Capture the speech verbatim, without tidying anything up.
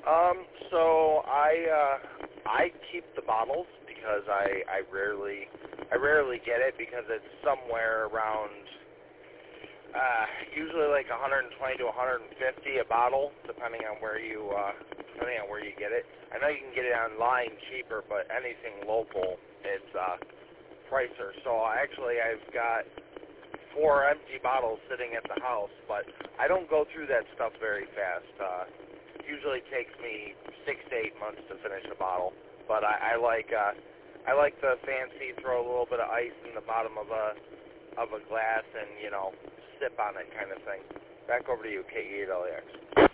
Um, so I uh, I keep the bottles because I, I rarely I rarely get it because it's somewhere around uh, usually like one hundred twenty to one hundred fifty a bottle, depending on where you uh, depending on where you get it. I know you can get it online cheaper, but anything local it's uh, pricier. So actually, I've got four empty bottles sitting at the house, but I don't go through that stuff very fast. Uh, it usually takes me six to eight months to finish a bottle, but I, I like uh, I like the fancy throw a little bit of ice in the bottom of a of a glass and you know sip on it kind of thing. Back over to you, K E eight L A X.